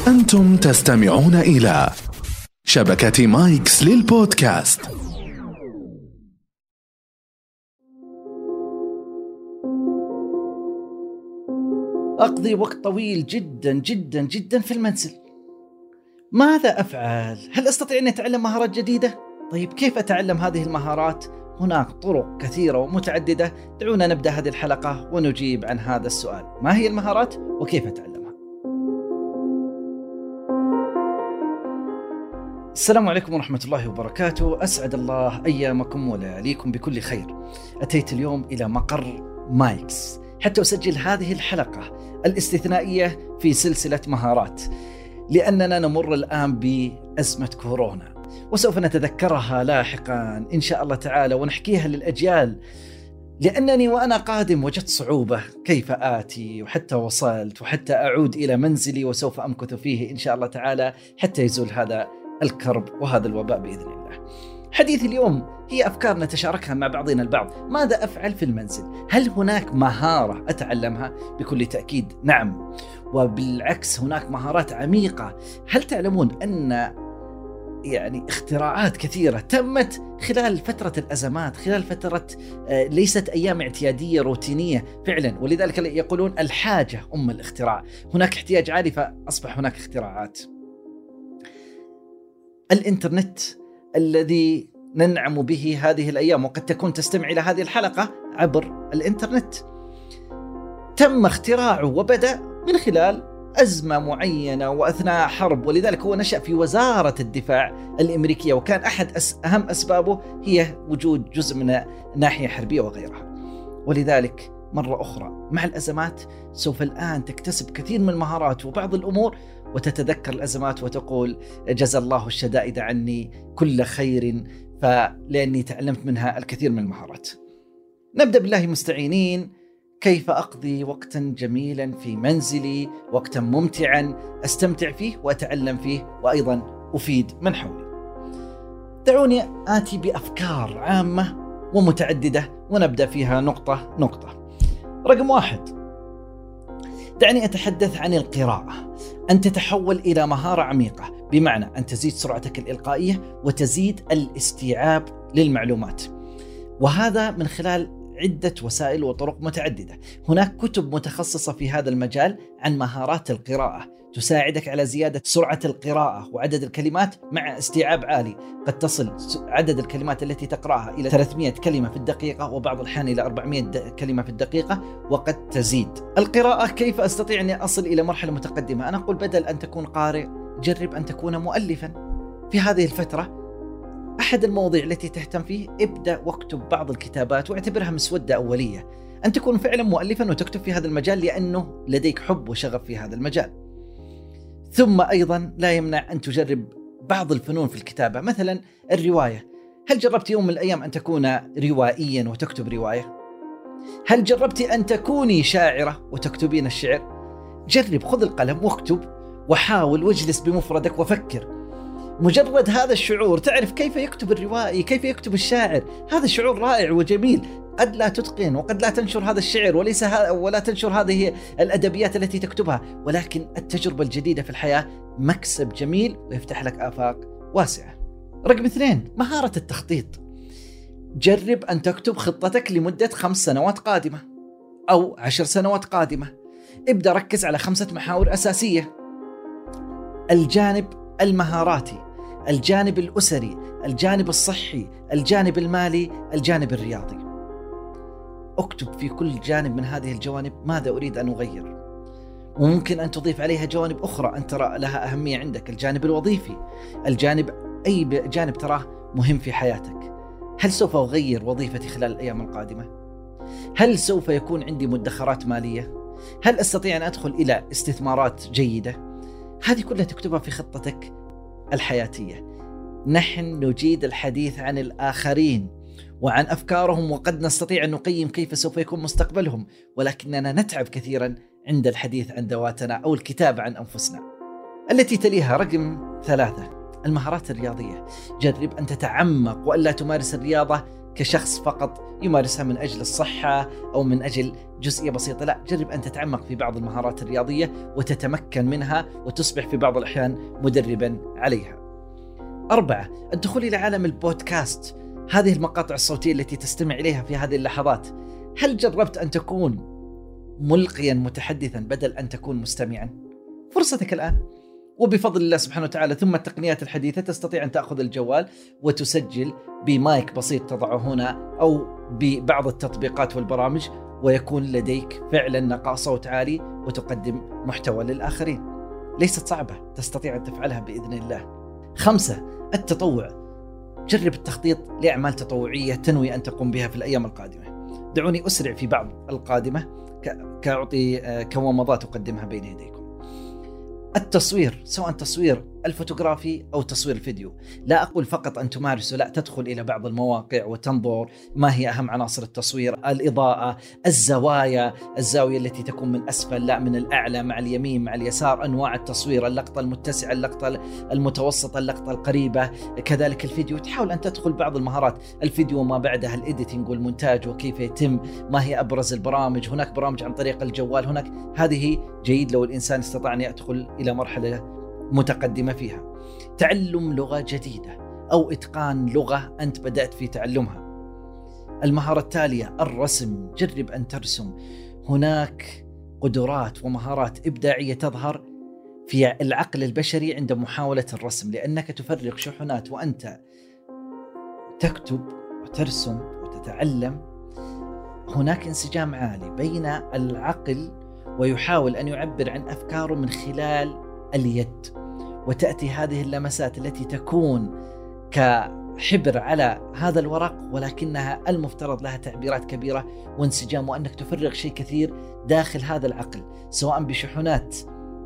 أنتم تستمعون إلى شبكة مايكس للبودكاست. أقضي وقت طويل جدا جدا جدا في المنزل. ماذا أفعل؟ هل أستطيع أن أتعلم مهارات جديدة؟ طيب كيف أتعلم هذه المهارات؟ هناك طرق كثيرة ومتعددة. دعونا نبدأ هذه الحلقة ونجيب عن هذا السؤال: ما هي المهارات وكيف أتعلمها؟ السلام عليكم ورحمة الله وبركاته. أسعد الله أيامكم ولياليكم بكل خير. أتيت اليوم إلى مقر مايكس حتى أسجل هذه الحلقة الاستثنائية في سلسلة مهارات، لأننا نمر الآن بأزمة كورونا، وسوف نتذكرها لاحقا إن شاء الله تعالى ونحكيها للأجيال، لأنني وأنا قادم وجدت صعوبة كيف آتي، وحتى وصلت وحتى أعود إلى منزلي وسوف أمكث فيه إن شاء الله تعالى حتى يزول هذا الكرب وهذا الوباء بإذن الله. حديث اليوم هي أفكار نتشاركها مع بعضنا البعض. ماذا أفعل في المنزل؟ هل هناك مهارة أتعلمها؟ بكل تأكيد نعم، وبالعكس هناك مهارات عميقة. هل تعلمون أن اختراعات كثيرة تمت خلال فترة الأزمات، خلال فترة ليست أيام اعتيادية روتينية فعلا، ولذلك يقولون الحاجة أم الاختراع. هناك احتياج عالي فأصبح هناك اختراعات. الإنترنت الذي ننعم به هذه الأيام، وقد تكون تستمع إلى هذه الحلقة عبر الإنترنت، تم اختراعه وبدأ من خلال أزمة معينة وأثناء حرب، ولذلك هو نشأ في وزارة الدفاع الأمريكية، وكان أحد أهم أسبابه هي وجود جزء من ناحية حربية وغيرها. ولذلك مرة أخرى مع الأزمات سوف الآن تكتسب كثير من المهارات وبعض الأمور، وتتذكر الأزمات وتقول جزا الله الشدائد عني كل خير، فلأني تعلمت منها الكثير من المهارات. نبدأ بالله مستعينين. كيف أقضي وقتا جميلا في منزلي، وقتا ممتعا أستمتع فيه وأتعلم فيه وأيضا أفيد من حولي؟ دعوني آتي بأفكار عامة ومتعددة ونبدأ فيها نقطة نقطة. رقم 1، دعني أتحدث عن القراءة. أن تتحول إلى مهارة عميقة، بمعنى أن تزيد سرعتك الإلقائية وتزيد الاستيعاب للمعلومات، وهذا من خلال عدة وسائل وطرق متعددة. هناك كتب متخصصة في هذا المجال عن مهارات القراءة تساعدك على زيادة سرعة القراءة وعدد الكلمات مع استيعاب عالي. قد تصل عدد الكلمات التي تقرأها إلى 300 كلمة في الدقيقة، وبعض الأحيان إلى 400 كلمة في الدقيقة، وقد تزيد. القراءة كيف أستطيع أن أصل إلى مرحلة متقدمة؟ أنا أقول بدل أن تكون قارئ جرب أن تكون مؤلفا. في هذه الفترة أحد المواضيع التي تهتم فيه ابدأ واكتب بعض الكتابات واعتبرها مسودة أولية. أن تكون فعلا مؤلفا وتكتب في هذا المجال لأنه لديك حب وشغف في هذا المجال. ثم أيضا لا يمنع أن تجرب بعض الفنون في الكتابة، مثلا الرواية. هل جربت يوم من الأيام أن تكون روائيا وتكتب رواية؟ هل جربت أن تكوني شاعرة وتكتبين الشعر؟ جرب، خذ القلم واكتب وحاول واجلس بمفردك وفكر. مجرد هذا الشعور تعرف كيف يكتب الروائي، كيف يكتب الشاعر. هذا شعور رائع وجميل. قد لا تتقن وقد لا تنشر هذا الشعر ولا تنشر هذه الأدبيات التي تكتبها، ولكن التجربة الجديدة في الحياة مكسب جميل ويفتح لك آفاق واسعة. رقم 2، مهارة التخطيط. جرب أن تكتب خطتك لمدة 5 سنوات قادمة أو 10 سنوات قادمة. ابدأ ركز على 5 محاور أساسية: الجانب المهاراتي، الجانب الأسري، الجانب الصحي، الجانب المالي، الجانب الرياضي. اكتب في كل جانب من هذه الجوانب ماذا أريد أن أغير، وممكن أن تضيف عليها جوانب أخرى أن ترى لها أهمية عندك: الجانب الوظيفي، أي جانب تراه مهم في حياتك. هل سوف أغير وظيفتي خلال الأيام القادمة؟ هل سوف يكون عندي مدخرات مالية؟ هل أستطيع أن أدخل إلى استثمارات جيدة؟ هذه كلها تكتبها في خطتك الحياتية. نحن نجيد الحديث عن الآخرين وعن أفكارهم، وقد نستطيع أن نقيم كيف سوف يكون مستقبلهم، ولكننا نتعب كثيرا عند الحديث عن ذواتنا أو الكتابة عن أنفسنا. التي تليها رقم 3، المهارات الرياضية. جرب أن تتعمق وألا تمارس الرياضة كشخص فقط يمارسها من أجل الصحة أو من أجل جزئية بسيطة، لا، جرب أن تتعمق في بعض المهارات الرياضية وتتمكن منها وتصبح في بعض الأحيان مدربا عليها. 4. الدخول إلى عالم البودكاست، هذه المقاطع الصوتية التي تستمع إليها في هذه اللحظات. هل جربت أن تكون ملقيا متحدثا بدل أن تكون مستمعا؟ فرصتك الآن، وبفضل الله سبحانه وتعالى ثم التقنيات الحديثة تستطيع أن تأخذ الجوال وتسجل بمايك بسيط تضعه هنا أو ببعض التطبيقات والبرامج، ويكون لديك فعلا نقاء صوت عالي وتقدم محتوى للآخرين. ليست صعبة، تستطيع أن تفعلها بإذن الله. 5. التطوع، جرب التخطيط لأعمال تطوعية تنوي أن تقوم بها في الأيام القادمة. دعوني أسرع في بعض القادمة كأعطي كومضات أقدمها بين يديكم. التصوير، سواء تصوير الفوتوغرافي أو تصوير الفيديو، لا أقول فقط أن تمارسه، لا، تدخل إلى بعض المواقع وتنظر ما هي أهم عناصر التصوير، الإضاءة، الزوايا، الزاوية التي تكون من أسفل لا من الأعلى، مع اليمين مع اليسار، أنواع التصوير، اللقطة المتسعة، اللقطة المتوسطة، اللقطة القريبة، كذلك الفيديو. تحاول أن تدخل بعض المهارات، الفيديو وما بعدها، الإديتينج والمونتاج وكيف يتم، ما هي أبرز البرامج، هناك برامج عن طريق الجوال، هناك هذه جيد لو الإنسان استطاع أن يدخل إلى مرحلة متقدمة فيها. تعلم لغة جديدة أو إتقان لغة أنت بدأت في تعلمها. المهارة التالية الرسم، جرب أن ترسم. هناك قدرات ومهارات إبداعية تظهر في العقل البشري عند محاولة الرسم، لأنك تفرغ شحنات وأنت تكتب وترسم وتتعلم. هناك انسجام عالي بين العقل ويحاول أن يعبر عن أفكاره من خلال اليد، وتأتي هذه اللمسات التي تكون كحبر على هذا الورق، ولكنها المفترض لها تعبيرات كبيرة وانسجام، وأنك تفرغ شيء كثير داخل هذا العقل، سواء بشحنات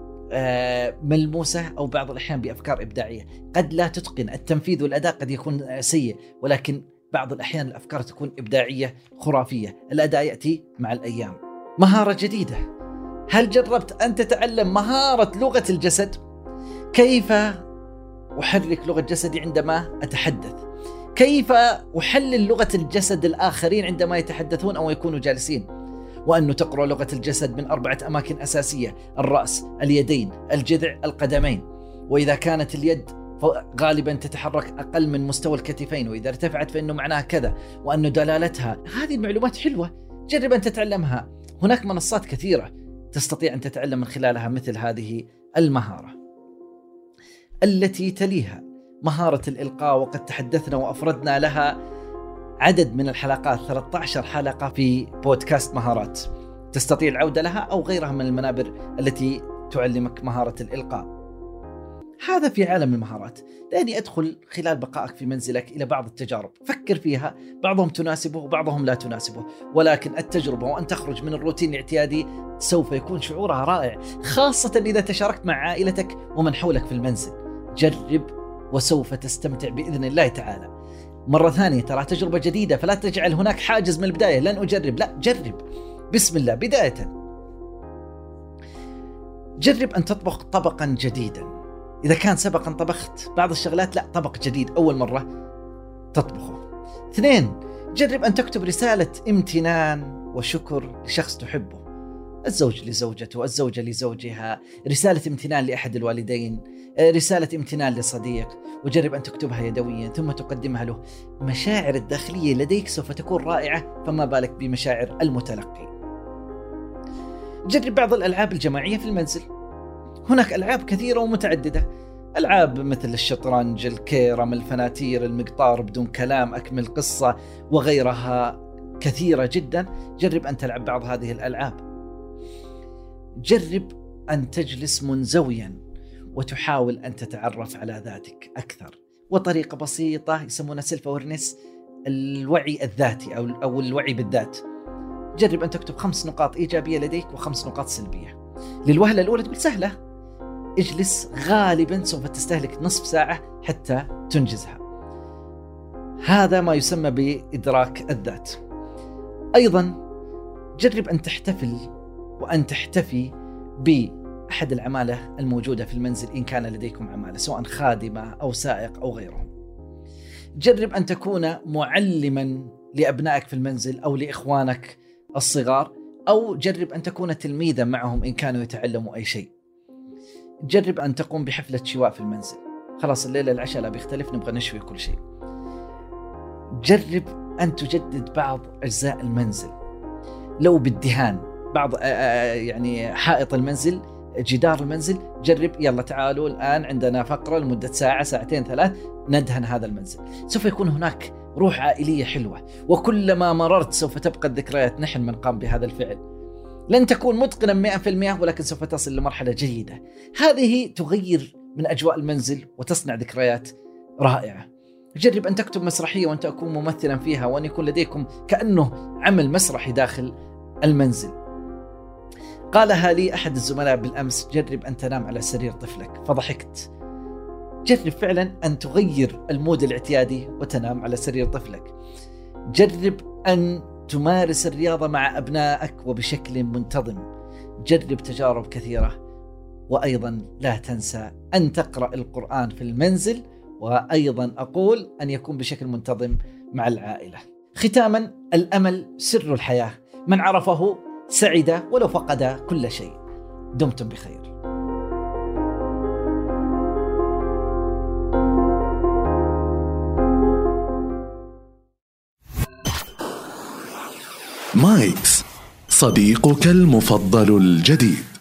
ملموسة أو بعض الأحيان بأفكار إبداعية. قد لا تتقن التنفيذ والأداء، قد يكون سيء، ولكن بعض الأحيان الأفكار تكون إبداعية خرافية. الأداء يأتي مع الأيام. مهارة جديدة، هل جربت أن تتعلم مهارة لغة الجسد؟ كيف أحرك لغة جسدي عندما أتحدث؟ كيف أحلل لغة الجسد الآخرين عندما يتحدثون أو يكونوا جالسين؟ وأنه تقرأ لغة الجسد من 4 أماكن أساسية: الرأس، اليدين، الجذع، القدمين. وإذا كانت اليد غالبا تتحرك أقل من مستوى الكتفين، وإذا ارتفعت فإنه معناها كذا، وأنه دلالتها. هذه المعلومات حلوة، جرب أن تتعلمها. هناك منصات كثيرة تستطيع أن تتعلم من خلالها مثل هذه المهارة. التي تليها مهارة الإلقاء، وقد تحدثنا وأفردنا لها عدد من الحلقات، 13 حلقة في بودكاست مهارات، تستطيع العودة لها أو غيرها من المنابر التي تعلمك مهارة الإلقاء. هذا في عالم المهارات. دعني أدخل خلال بقائك في منزلك إلى بعض التجارب، فكر فيها، بعضهم تناسبه وبعضهم لا تناسبه، ولكن التجربة وأن تخرج من الروتين الاعتيادي سوف يكون شعورها رائع، خاصة إذا تشاركت مع عائلتك ومن حولك في المنزل. جرب وسوف تستمتع بإذن الله تعالى. مرة ثانية، ترى تجربة جديدة، فلا تجعل هناك حاجز من البداية، لن أجرب، لا، جرب بسم الله. بداية جرب أن تطبخ طبقا جديدا. إذا كان سبقا طبخت بعض الشغلات، لا، طبق جديد أول مرة تطبخه. 2. جرب أن تكتب رسالة امتنان وشكر لشخص تحبه، الزوج لزوجته، الزوجة لزوجها، رسالة امتنان لأحد الوالدين، رسالة امتنان لصديق، وجرب أن تكتبها يدويا ثم تقدمها له. مشاعر الداخلية لديك سوف تكون رائعة، فما بالك بمشاعر المتلقي. جرب بعض الألعاب الجماعية في المنزل. هناك ألعاب كثيرة ومتعددة، ألعاب مثل الشطرنج، الكيرم، الفناتير، المقطار بدون كلام، أكمل قصة، وغيرها كثيرة جدا. جرب أن تلعب بعض هذه الألعاب. جرب أن تجلس منزويا وتحاول أن تتعرف على ذاتك أكثر، وطريقة بسيطة يسمونها سيلف أويرنس، الوعي الذاتي أو الوعي بالذات. جرب أن تكتب 5 نقاط إيجابية لديك و5 نقاط سلبية. للوهلة الأولى تقول سهلة، اجلس، غالبا سوف تستهلك نصف ساعة حتى تنجزها. هذا ما يسمى بإدراك الذات. أيضا جرب أن تحتفل وأن تحتفي بأحد العمالة الموجودة في المنزل إن كان لديكم عمالة، سواء خادمة أو سائق أو غيرهم. جرب أن تكون معلما لأبنائك في المنزل أو لإخوانك الصغار، أو جرب أن تكون تلميذا معهم إن كانوا يتعلموا أي شيء. جرب أن تقوم بحفلة شواء في المنزل، خلاص الليلة العشاء لا بيختلف، نبغى نشوي كل شيء. جرب أن تجدد بعض أجزاء المنزل، لو بالدهان بعض يعني حائط المنزل، جدار المنزل. جرب، يلا تعالوا الآن عندنا فقرة لمدة ساعة ساعتين 3 ندهن هذا المنزل. سوف يكون هناك روح عائلية حلوة، وكلما مررت سوف تبقى الذكريات. نحن من قام بهذا الفعل، لن تكون متقنا 100%، ولكن سوف تصل لمرحلة جيدة. هذه تغير من أجواء المنزل وتصنع ذكريات رائعة. جرب أن تكتب مسرحية وأن تكون ممثلا فيها، وأن يكون لديكم كأنه عمل مسرحي داخل المنزل. قالها لي أحد الزملاء بالأمس: جرب أن تنام على سرير طفلك، فضحكت. جرب فعلا أن تغير المود الاعتيادي وتنام على سرير طفلك. جرب أن تمارس الرياضة مع أبنائك وبشكل منتظم. جرب تجارب كثيرة، وأيضا لا تنسى أن تقرأ القرآن في المنزل، وأيضا أقول أن يكون بشكل منتظم مع العائلة. ختاما، الأمل سر الحياة، من عرفه سعد ولو فقد كل شيء. دمتم بخير. مايكس، صديقك المفضل الجديد.